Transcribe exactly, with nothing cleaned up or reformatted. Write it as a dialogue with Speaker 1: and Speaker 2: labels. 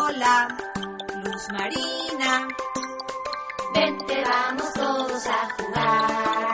Speaker 1: Lola, Luz Marina.
Speaker 2: Vente, vamos todos a jugar.